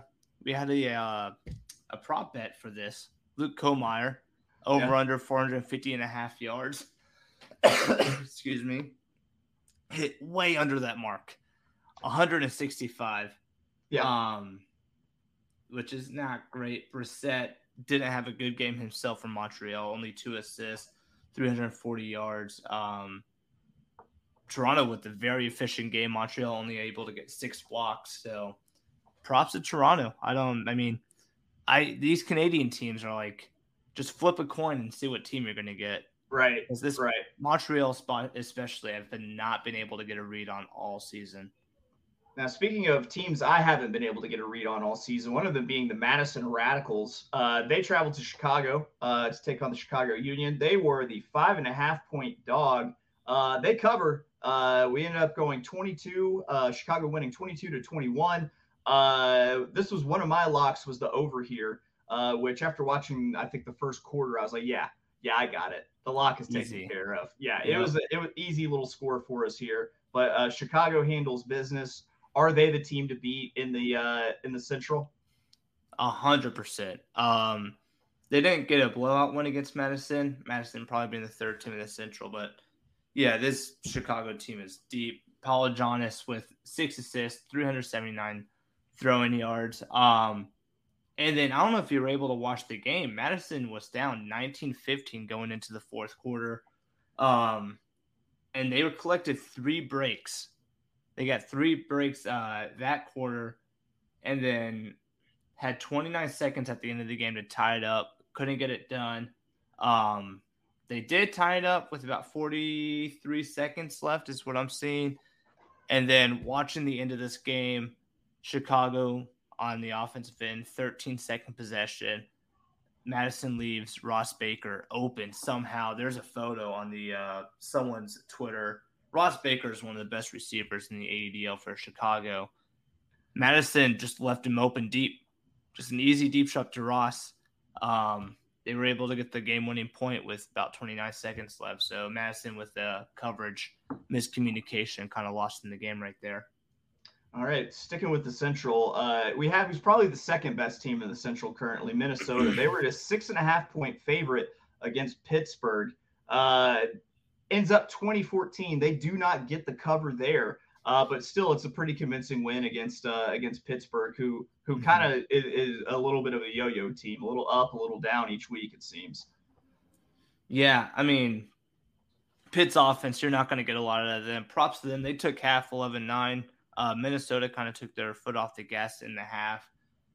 prop bet for this. Luke Komeyer, over under 450.5 yards. Excuse me. Hit way under that mark. 165. Yeah. Which is not great. Brissett didn't have a good game himself for Montreal. Only 2 assists, 340 yards. Toronto with a very efficient game. Montreal only able to get 6 blocks. So props to Toronto. These Canadian teams are like, just flip a coin and see what team you're going to get. Right. This Montreal spot especially, I've not been able to get a read on all season. Now, speaking of teams I haven't been able to get a read on all season, one of them being the Madison Radicals. They traveled to Chicago to take on the Chicago Union. They were the 5.5-point dog. They cover. We ended up going 22. Chicago winning 22-21. This was one of my locks, was the over here, which after watching, I think the first quarter, I was like, yeah, I got it. The lock is taken care of. Yeah, it was easy little score for us here. But Chicago handles business. Are they the team to beat in the Central? 100%. They didn't get a blowout win against Madison. Madison probably being the 3rd team in the Central, but yeah, this Chicago team is deep. Paulo Jonas with 6 assists, 379 throwing yards. And then I don't know if you were able to watch the game. Madison was down 19-15 going into the 4th quarter. And they were collected 3 breaks. They got 3 breaks that quarter, and then had 29 seconds at the end of the game to tie it up. Couldn't get it done. They did tie it up with about 43 seconds left is what I'm seeing. And then watching the end of this game, Chicago on the offensive end, 13-second possession. Madison leaves Ross Baker open somehow. There's a photo on the someone's Twitter. Ross Baker is one of the best receivers in the AUDL for Chicago. Madison just left him open deep. Just an easy deep shot to Ross. They were able to get the game-winning point with about 29 seconds left. So Madison, with the coverage miscommunication, kind of lost in the game right there. All right, sticking with the Central, we have who's probably the second best team in the Central currently, Minnesota. They were a 6.5-point favorite against Pittsburgh. Ends up 2014. They do not get the cover there, but still, it's a pretty convincing win against Pittsburgh, who kind of is a little bit of a yo-yo team, a little up, a little down each week, it seems. Yeah, I mean, Pitt's offense, you're not going to get a lot out of them. Props to them. They took half 11-9. Minnesota kind of took their foot off the gas in the half.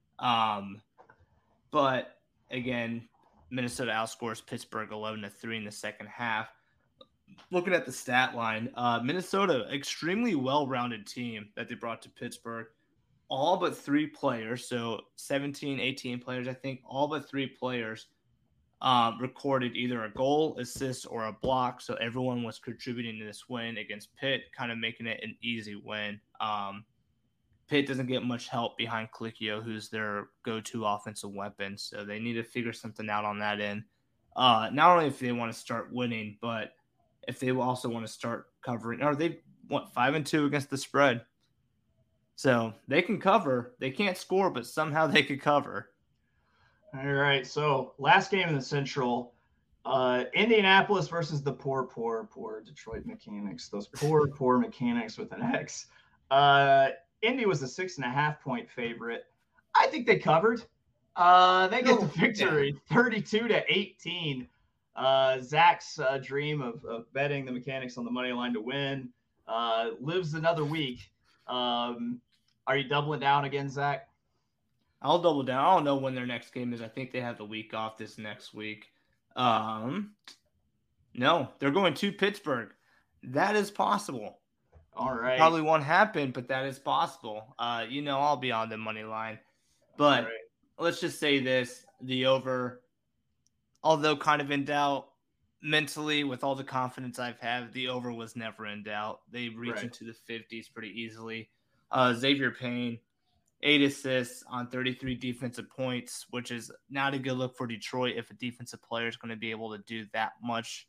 But again, Minnesota outscores Pittsburgh 11-3 in the second half. Looking at the stat line, Minnesota, extremely well-rounded team that they brought to Pittsburgh. All but 3 players, so 17, 18 players, I think, all but 3 players recorded either a goal, assist, or a block. So everyone was contributing to this win against Pitt, kind of making it an easy win. Pitt doesn't get much help behind Colicchio, who's their go-to offensive weapon. So they need to figure something out on that end. Not only if they want to start winning, but if they also want to start covering. Or they want 5-2 against the spread. So they can cover. They can't score, but somehow they could cover. All right, so last game in the Central, Indianapolis versus the poor Detroit Mechanics. Those poor Mechanics with an X. Indy was a 6.5-point favorite. I think they covered. They get the victory, 32-18. Zach's dream of betting the Mechanics on the money line to win lives another week. Are you doubling down again, Zach? I'll double down. I don't know when their next game is. I think they have the week off this next week. No, they're going to Pittsburgh. That is possible. All right. Probably won't happen, but that is possible. I'll be on the money line. But let's just say this, the over, although kind of in doubt mentally with all the confidence I've had, the over was never in doubt. They reach into the 50s pretty easily. Xavier Payne, 8 assists on 33 defensive points, which is not a good look for Detroit if a defensive player is going to be able to do that much.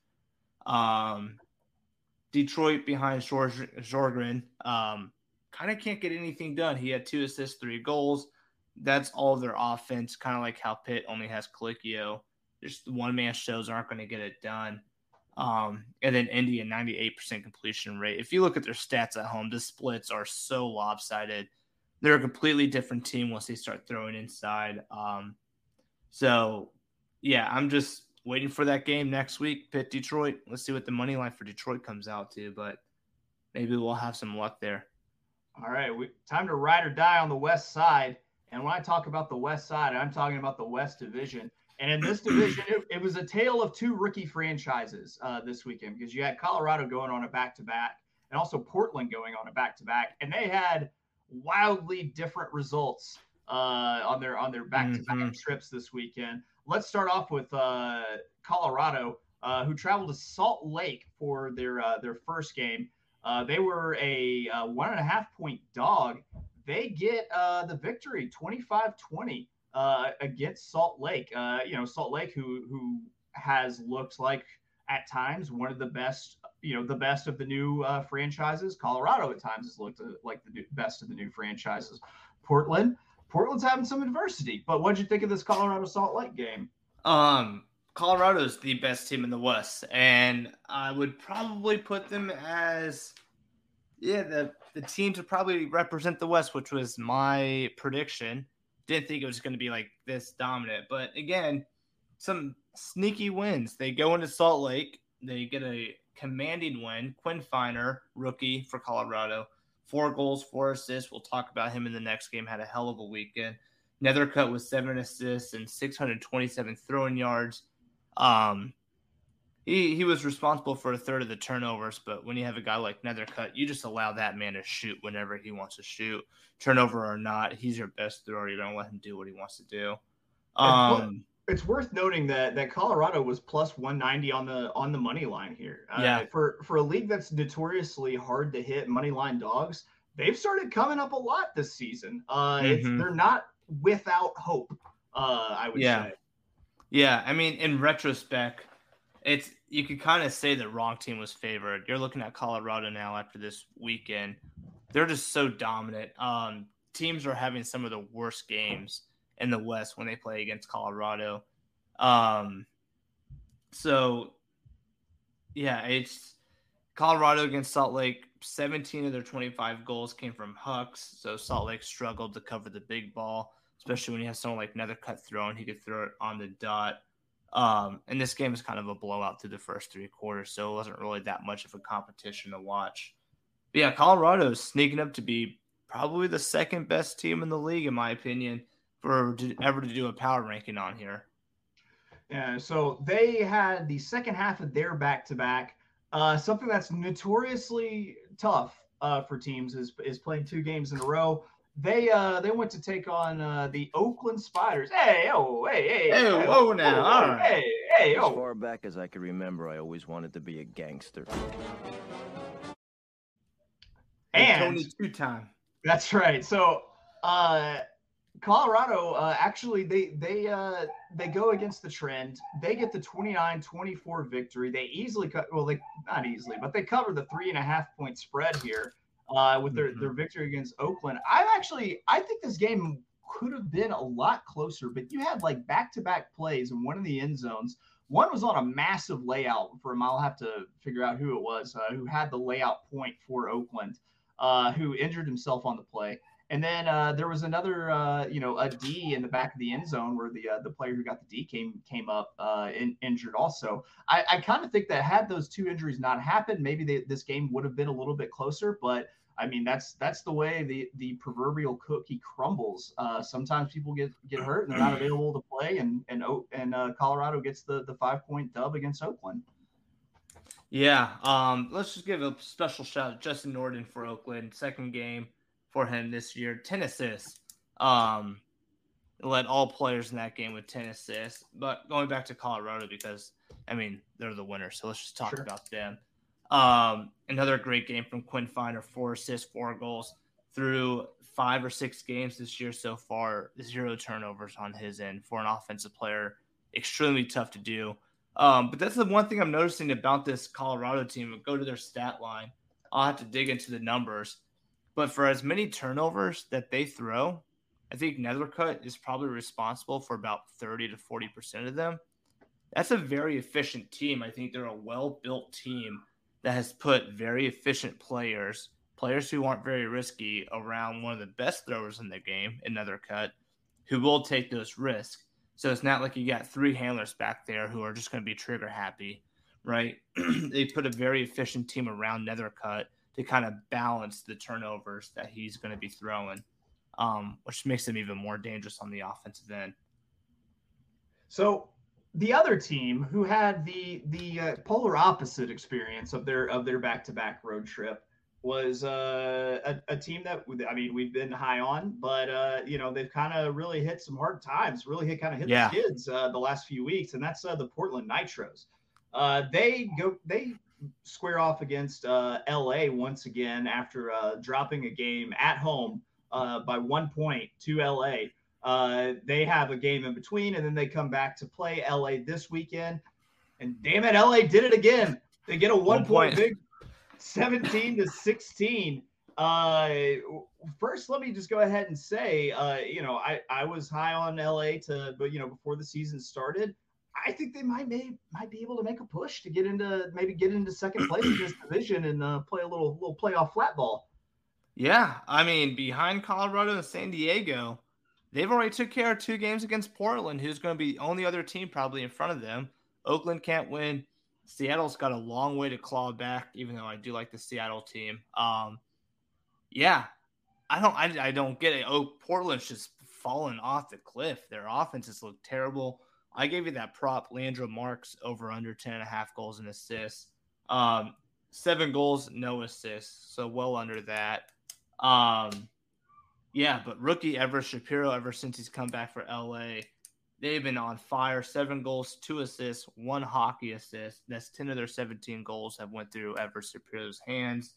Detroit behind Sjorgren kind of can't get anything done. He had 2 assists, 3 goals. That's all their offense, kind of like how Pitt only has Colicchio. Just one-man shows aren't going to get it done. And then Indy, a 98% completion rate. If you look at their stats at home, the splits are so lopsided. They're a completely different team once they start throwing inside. So, yeah, I'm just waiting for that game next week, Pitt-Detroit. Let's see what the money line for Detroit comes out to, but maybe we'll have some luck there. All right, time to ride or die on the West side. And when I talk about the West side, I'm talking about the West Division. And in this division, it was a tale of 2 rookie franchises this weekend, because you had Colorado going on a back-to-back and also Portland going on a back-to-back. And they had wildly different results on their back-to-back trips this weekend. Let's start off with Colorado, who traveled to Salt Lake for their first game. They were a 1.5-point dog. They get the victory, 25-20 against Salt Lake. Salt Lake, who has looked like at times one of the best, the best of the new franchises. Colorado at times has looked like the best of the new franchises. Portland's having some adversity, but what'd you think of this Colorado Salt Lake game? Colorado is the best team in the West, and I would probably put them as the team to probably represent the West, which was my prediction. Didn't think it was going to be like this dominant, but again, some sneaky wins. They go into Salt Lake, they get a commanding win. Quinn Finer, rookie for Colorado, 4 goals, 4 assists. We'll talk about him in the next game. Had a hell of a weekend. Nethercutt with 7 assists and 627 throwing yards. He was responsible for a third of the turnovers, but when you have a guy like Nethercutt, you just allow that man to shoot whenever he wants to shoot, turnover or not. He's your best thrower. You're going to let him do what he wants to do. It's worth noting that Colorado was plus 190 on the money line here. For a league that's notoriously hard to hit money line dogs, they've started coming up a lot this season. They're not without hope. I would say. Yeah, I mean, in retrospect, you could kind of say the wrong team was favored. You're looking at Colorado now after this weekend. They're just so dominant. Teams are having some of the worst games in the West when they play against Colorado. It's Colorado against Salt Lake. 17 of their 25 goals came from Hucks, so Salt Lake struggled to cover the big ball, especially when you have someone like Nethercutt throwing. He could throw it on the dot. And this game was kind of a blowout through the first three quarters, so it wasn't really that much of a competition to watch. But yeah, Colorado is sneaking up to be probably the second best team in the league, in my opinion, ever to do a power ranking on here. Yeah, so they had the second half of their back-to-back. Something that's notoriously tough for teams is playing two games in a row. They went to take on the Oakland Spiders. Whoa now. All right. As far back as I can remember, I always wanted to be a gangster. And Tony two-time. That's right. So Colorado actually they go against the trend. They get the 29-24 victory. They easily not easily, but they cover the 3.5 point spread here. With their victory against Oakland. I think this game could have been a lot closer, but you had like back-to-back plays in one of the end zones. One was on a massive layout from, I'll have to figure out who it was, who had the layout point for Oakland, who injured himself on the play. And then there was another, a D in the back of the end zone where the player who got the D came up injured also. I kind of think that had those two injuries not happened, maybe this game would have been a little bit closer. But I mean, that's the way the proverbial cookie crumbles. Sometimes people get hurt and they're not available to play, and Colorado gets the 5-point dub against Oakland. Yeah, let's just give a special shout out to Justin Norton for Oakland. Second game for him this year. 10 assists. Led all players in that game with 10 assists. But going back to Colorado, because, I mean, they're the winners, so let's just talk about them. Another great game from Quinn Finer, 4 assists, 4 goals. Through 5 or 6 games this year so far, 0 turnovers on his end for an offensive player. Extremely tough to do. But that's the one thing I'm noticing about this Colorado team. Go to their stat line. I'll have to dig into the numbers. But for as many turnovers that they throw, I think Nethercutt is probably responsible for about 30 to 40% of them. That's a very efficient team. I think they're a well-built team that has put very efficient players who aren't very risky around one of the best throwers in the game, in Nethercutt, who will take those risks. So it's not like you got 3 handlers back there who are just going to be trigger happy, right? They put a very efficient team around Nethercutt to kind of balance the turnovers that he's going to be throwing, which makes him even more dangerous on the offensive end. So the other team who had the polar opposite experience of their back-to-back road trip was a team that, I mean, we've been high on, but they've kind of really hit some hard times, hit the skids the last few weeks, and that's the Portland Nitros. They square off against LA once again after dropping a game at home by 1 point to LA. They have a game in between, and then they come back to play LA this weekend. And damn it, LA did it again. They get a 1 point big, 17-16. First, let me just go ahead and say, I was high on LA before the season started. I think they might be able to make a push to get into second place in this division and play a little playoff flat ball. Yeah, I mean, behind Colorado and San Diego, they've already took care of 2 games against Portland, who's going to be the only other team probably in front of them. Oakland can't win. Seattle's got a long way to claw back, even though I do like the Seattle team. I don't get it. Portland's just fallen off the cliff. Their offenses look terrible. I gave you that prop, Leandro Marks over under 10.5 goals and assists. 7 goals, no assists, so well under that. Yeah, but rookie Everett Shapiro, ever since he's come back for LA, they've been on fire. 7 goals, 2 assists, 1 hockey assist. That's 10 of their 17 goals have went through Everett Shapiro's hands.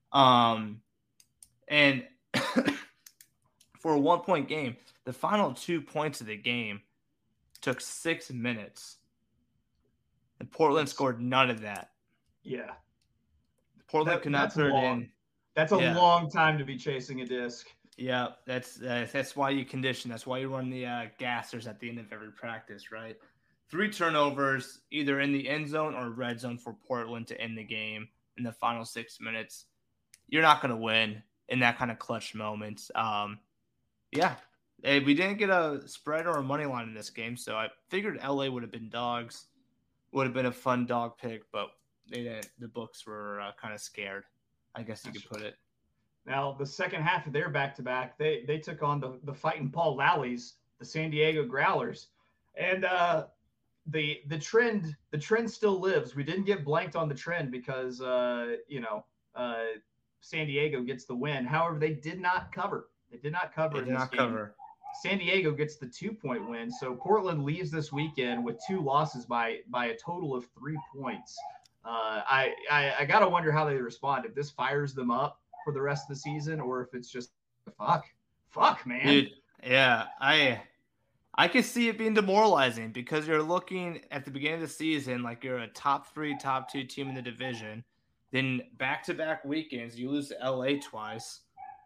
And for a 1-point game, the final 2 points of the game took 6 minutes. And Portland scored none of that. Yeah. Portland could not throw it in. That's a long time to be chasing a disc. Yeah, that's why you condition. That's why you run the gassers at the end of every practice, right? 3 turnovers, either in the end zone or red zone for Portland to end the game in the final 6 minutes. You're not going to win in that kind of clutch moment. Yeah, we didn't get a spread or a money line in this game, so I figured LA would have been dogs. Would have been a fun dog pick, but they didn't. The books were kind of scared, I guess you could put it. Now, the second half of their back-to-back, they took on the fighting Paul Lallies, the San Diego Growlers. And the trend still lives. We didn't get blanked on the trend because, San Diego gets the win. However, they did not cover. They did not cover in this game. San Diego gets the 2-point win. So Portland leaves this weekend with 2 losses by a total of 3 points. I got to wonder how they respond, if this fires them up for the rest of the season, or if it's just fuck, man. Dude, yeah, I can see it being demoralizing because you're looking at the beginning of the season like you're a top 3, top 2 team in the division. Then back-to-back weekends, you lose to LA twice.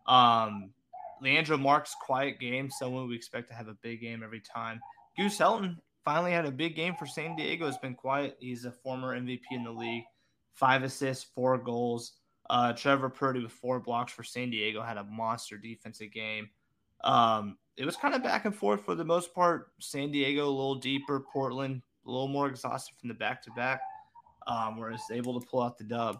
Leandro Marks, quiet game, someone we expect to have a big game every time. Goose Helton finally had a big game for San Diego. Has been quiet. He's a former MVP in the league. 5 assists, 4 goals. Trevor Purdy with 4 blocks for San Diego had a monster defensive game. It was kind of back and forth for the most part. San Diego a little deeper, Portland a little more exhausted from the back-to-back, whereas able to pull out the dub.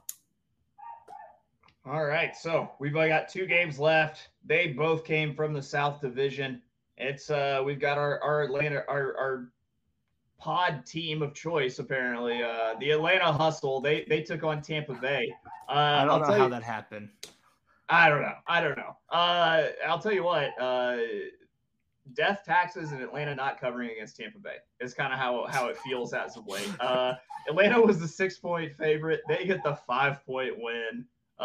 All right, so we've only got 2 games left. They both came from the South Division. It's we've got our Atlanta, our pod team of choice, apparently. The Atlanta Hustle, they took on Tampa Bay. I don't know how that happened. I don't know. I'll tell you what, death taxes and Atlanta not covering against Tampa Bay is kind of how it feels as of late. Atlanta was the 6-point favorite. They get the 5-point win,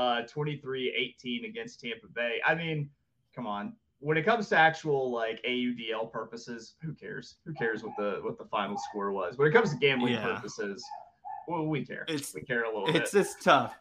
23-18 against Tampa Bay. I mean, come on. When it comes to actual like AUDL purposes, who cares? Who cares what the final score was? When it comes to gambling purposes, well, we care. We care a little bit. It's tough.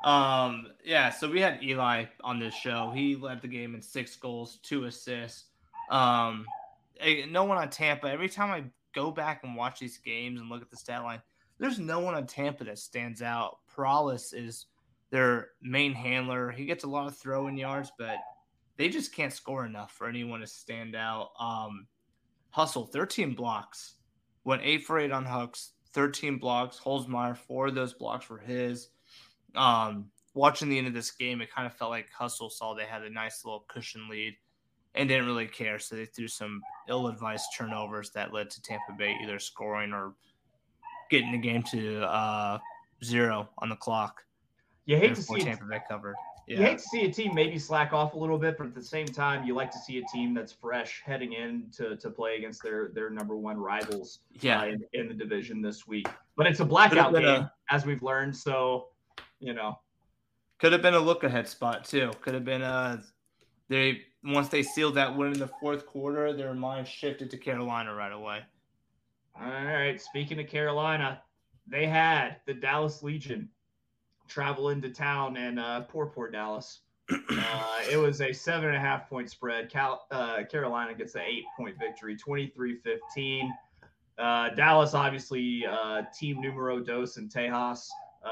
So we had Eli on this show. He led the game in 6 goals, 2 assists. No one on Tampa. Every time I go back and watch these games and look at the stat line, there's no one on Tampa that stands out. Perales is their main handler. He gets a lot of throw-in yards, but they just can't score enough for anyone to stand out. Hustle, 13 blocks. Went 8 for 8 on hooks, 13 blocks. Holzmeyer, 4 of those blocks were his. Watching the end of this game, it kind of felt like Hustle saw they had a nice little cushion lead and didn't really care. So they threw some ill-advised turnovers that led to Tampa Bay either scoring or getting the game to 0 on the clock. You hate to see Tampa Bay covered. Yeah. You hate to see a team maybe slack off a little bit, but at the same time, you like to see a team that's fresh heading in to play against their number 1 rivals in the division this week. But it's a blackout game, as we've learned, so, Could have been a look-ahead spot, too. Could have been once they sealed that win in the 4th quarter, their mind shifted to Carolina right away. All right, speaking of Carolina, they had the Dallas Legion travel into town, and poor Dallas. It was a 7.5-point spread. Carolina gets an 8-point victory, 23-15. Dallas, obviously, team numero dos and Tejas.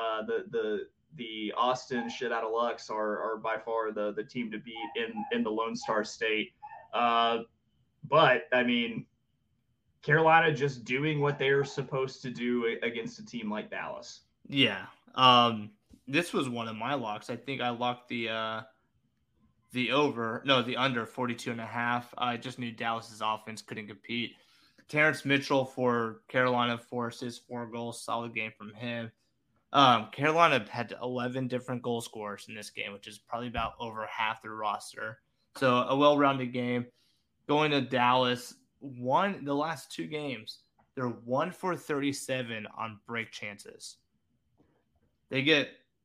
The Austin shit out of Lux are by far the team to beat in the Lone Star State. But, I mean, Carolina just doing what they are supposed to do against a team like Dallas. Yeah. This was one of my locks. I think I locked the under 42.5. I just knew Dallas's offense couldn't compete. Terrence Mitchell for Carolina forced his 4 goals. Solid game from him. Carolina had 11 different goal scorers in this game, which is probably about over half their roster. So a well-rounded game. Going to Dallas, the last 2 games, they're 1 for 37 on break chances. They get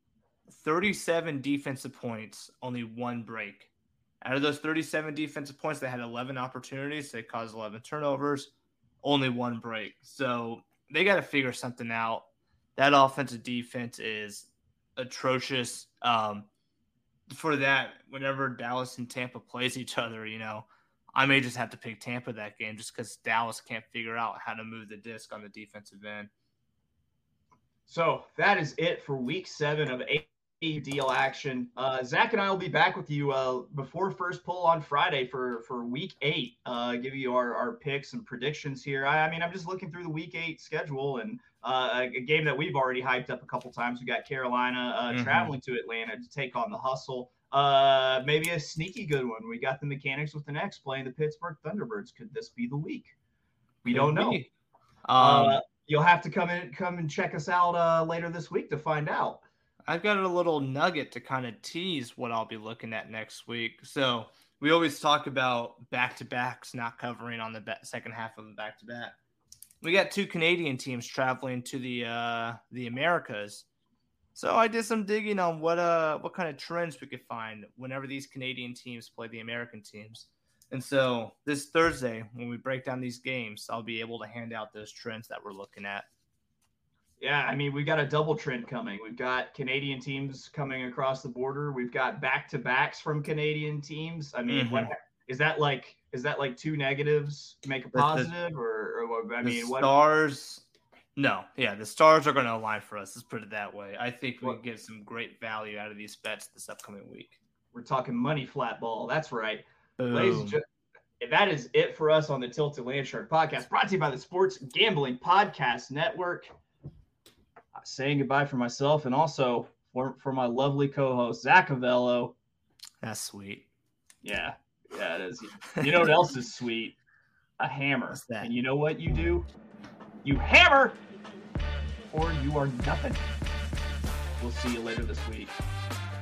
37 defensive points, only 1 break. Out of those 37 defensive points, they had 11 opportunities. They caused 11 turnovers, only 1 break. So they got to figure something out. That offensive defense is atrocious. For that, whenever Dallas and Tampa plays each other, I may just have to pick Tampa that game just because Dallas can't figure out how to move the disc on the defensive end. So that is it for week 7 of AUDL action. Zach and I will be back with you before first pull on Friday for week 8. Give you our picks and predictions here. I'm just looking through the week 8 schedule, and a game that we've already hyped up a couple times. We got Carolina traveling to Atlanta to take on the Hustle. Maybe a sneaky good one. We got the Mechanics with an X playing the Pittsburgh Thunderbirds. Could this be the week? We don't know. You'll have to come and check us out later this week to find out. I've got a little nugget to kind of tease what I'll be looking at next week. So we always talk about back-to-backs not covering on the second half of the back-to-back. We got 2 Canadian teams traveling to the Americas. So I did some digging on what kind of trends we could find whenever these Canadian teams play the American teams. And so this Thursday, when we break down these games, I'll be able to hand out those trends that we're looking at. Yeah, we've got a double trend coming. We've got Canadian teams coming across the border. We've got back-to-backs from Canadian teams. What is that like? Is that like 2 negatives to make a positive, or what? Stars. No, yeah, the Stars are going to align for us. Let's put it that way. I think we can get some great value out of these bets this upcoming week. We're talking money flat ball. That's right. Boom. Ladies and gentlemen, that is it for us on the Tilted Landshark podcast, brought to you by the Sports Gambling Podcast Network. Saying goodbye for myself and also for my lovely co-host, Zach Avello. That's sweet. Yeah, it is. You know what else is sweet? A hammer. What's that? And you know what you do? You hammer, or you are nothing. We'll see you later this week.